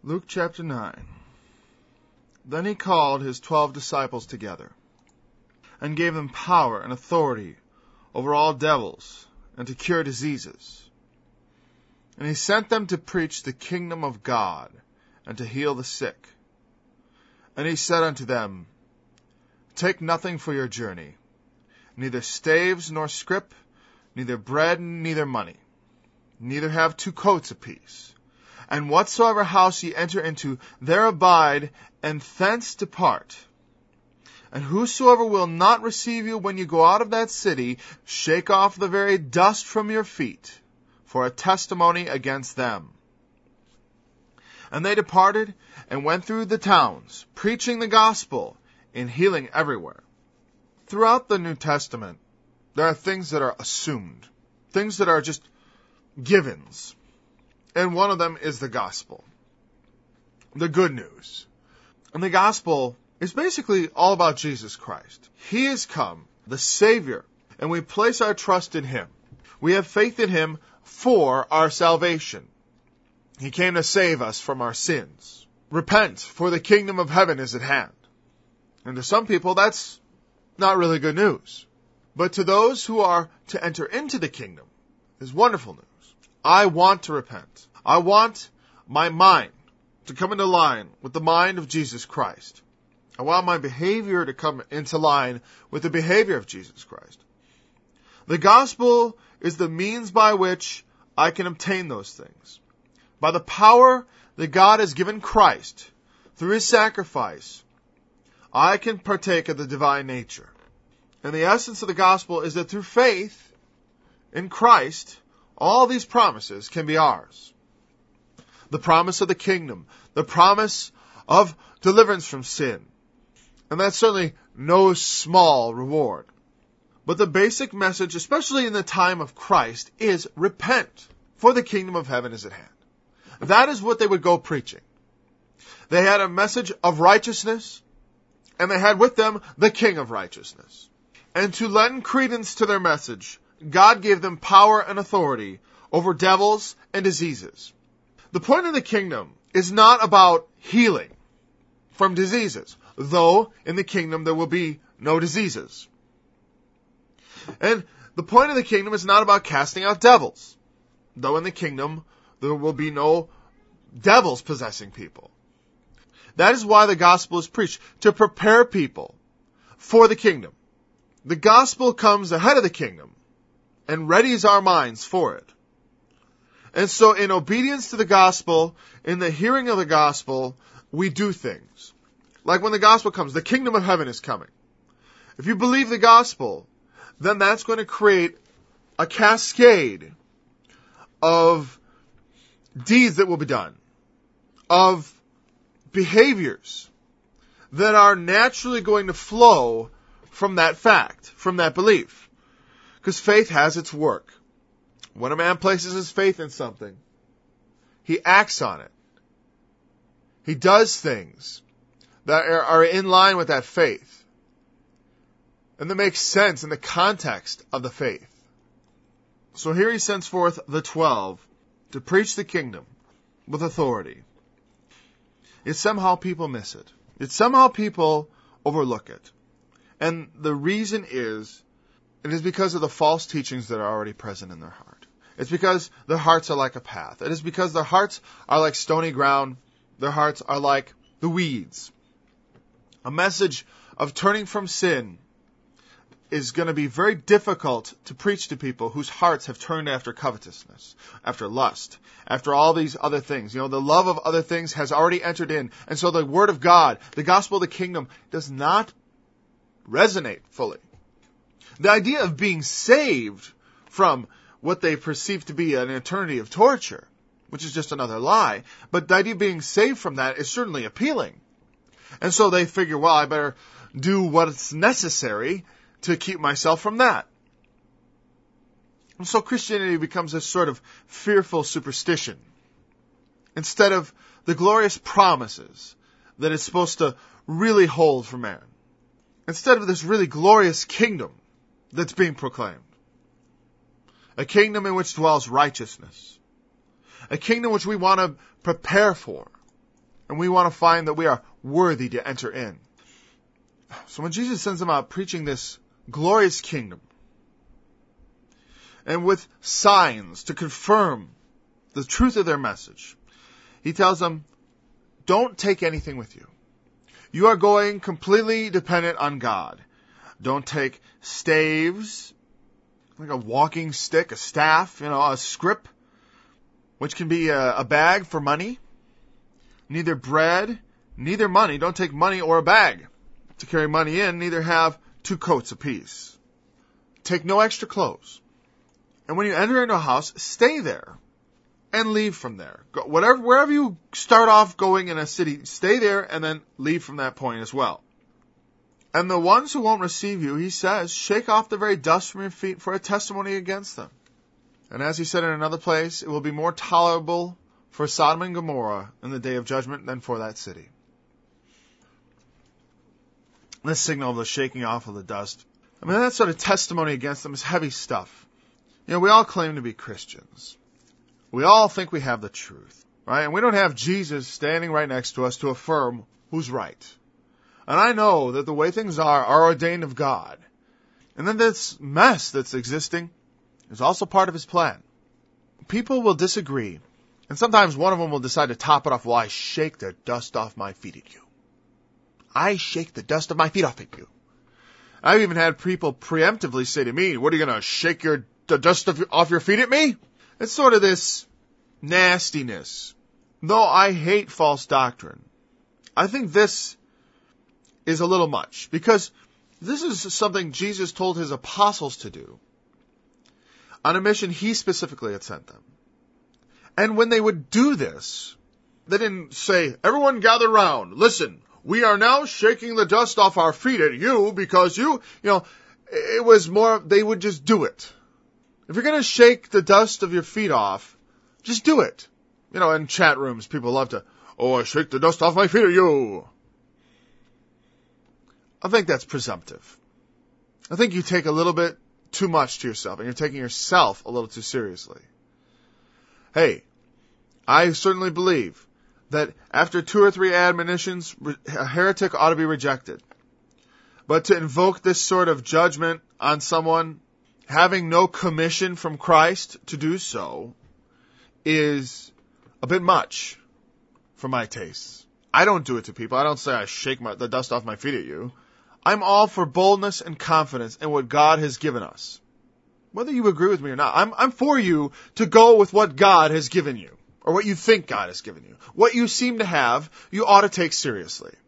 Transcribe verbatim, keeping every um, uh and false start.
Luke chapter nine. Then he called his twelve disciples together, and gave them power and authority over all devils, and to cure diseases. And he sent them to preach the kingdom of God, and to heal the sick. And he said unto them, Take nothing for your journey, neither staves nor scrip, neither bread, neither money, neither have two coats apiece. And whatsoever house ye enter into, there abide, and thence depart. And whosoever will not receive you when you go out of that city, shake off the very dust from your feet, for a testimony against them. And they departed, and went through the towns, preaching the gospel, and healing everywhere. Throughout the New Testament, there are things that are assumed, things that are just givens. And one of them is the gospel, the good news. And the gospel is basically all about Jesus Christ. He has come, the Savior, and we place our trust in Him. We have faith in Him for our salvation. He came to save us from our sins. Repent, for the kingdom of heaven is at hand. And to some people, that's not really good news. But to those who are to enter into the kingdom, is wonderful news. I want to repent. I want my mind to come into line with the mind of Jesus Christ. I want my behavior to come into line with the behavior of Jesus Christ. The gospel is the means by which I can obtain those things. By the power that God has given Christ through His sacrifice, I can partake of the divine nature. And the essence of the gospel is that through faith in Christ, all these promises can be ours. The promise of the kingdom, the promise of deliverance from sin. And that's certainly no small reward. But the basic message, especially in the time of Christ, is repent, for the kingdom of heaven is at hand. That is what they would go preaching. They had a message of righteousness, and they had with them the King of righteousness. And to lend credence to their message, God gave them power and authority over devils and diseases. The point of the kingdom is not about healing from diseases, though in the kingdom there will be no diseases. And the point of the kingdom is not about casting out devils, though in the kingdom there will be no devils possessing people. That is why the gospel is preached, to prepare people for the kingdom. The gospel comes ahead of the kingdom and readies our minds for it. And so in obedience to the gospel, in the hearing of the gospel, we do things. Like when the gospel comes, the kingdom of heaven is coming. If you believe the gospel, then that's going to create a cascade of deeds that will be done, of behaviors that are naturally going to flow from that fact, from that belief. Because faith has its work. When a man places his faith in something, he acts on it. He does things that are in line with that faith, and that makes sense in the context of the faith. So here he sends forth the twelve to preach the kingdom with authority. Yet somehow people miss it. Yet somehow people overlook it. And the reason is, it is because of the false teachings that are already present in their heart. It's because their hearts are like a path. It is because their hearts are like stony ground. Their hearts are like the weeds. A message of turning from sin is going to be very difficult to preach to people whose hearts have turned after covetousness, after lust, after all these other things. You know, the love of other things has already entered in. And so the word of God, the gospel of the kingdom, does not resonate fully. The idea of being saved from what they perceive to be an eternity of torture, which is just another lie, but the idea of being saved from that is certainly appealing. And so they figure, well, I better do what's necessary to keep myself from that. And so Christianity becomes a sort of fearful superstition, instead of the glorious promises that it's supposed to really hold for man. Instead of this really glorious kingdom that's being proclaimed. A kingdom in which dwells righteousness. A kingdom which we want to prepare for. And we want to find that we are worthy to enter in. So when Jesus sends them out preaching this glorious kingdom, and with signs to confirm the truth of their message, he tells them, don't take anything with you. You are going completely dependent on God. Don't take staves, like a walking stick, a staff, you know, a scrip, which can be a, a bag for money. Neither bread, neither money. Don't take money or a bag to carry money in. Neither have two coats apiece. Take no extra clothes. And when you enter into a house, stay there and leave from there. Go, whatever, wherever you start off going in a city, stay there and then leave from that point as well. And the ones who won't receive you, he says, shake off the very dust from your feet for a testimony against them. And as he said in another place, it will be more tolerable for Sodom and Gomorrah in the day of judgment than for that city. This signal of the shaking off of the dust, I mean, that sort of testimony against them is heavy stuff. You know, we all claim to be Christians. We all think we have the truth, right? And we don't have Jesus standing right next to us to affirm who's right. And I know that the way things are are ordained of God. And then this mess that's existing is also part of his plan. People will disagree. And sometimes one of them will decide to top it off. Well, I shake the dust off my feet at you. I shake the dust of my feet off at you. I've even had people preemptively say to me, what are you going to shake your the dust of, off your feet at me? It's sort of this nastiness. Though I hate false doctrine, I think this is a little much. Because this is something Jesus told his apostles to do on a mission he specifically had sent them. And when they would do this, they didn't say, everyone gather round, listen, we are now shaking the dust off our feet at you because you, you know, it was more, they would just do it. If you're going to shake the dust of your feet off, just do it. You know, in chat rooms, people love to, oh, I shake the dust off my feet at you. I think that's presumptive. I think you take a little bit too much to yourself, and you're taking yourself a little too seriously. Hey, I certainly believe that after two or three admonitions, a heretic ought to be rejected. But to invoke this sort of judgment on someone having no commission from Christ to do so is a bit much for my tastes. I don't do it to people. I don't say I shake my, the dust off my feet at you. I'm all for boldness and confidence in what God has given us. Whether you agree with me or not, I'm, I'm for you to go with what God has given you, or what you think God has given you. What you seem to have, you ought to take seriously.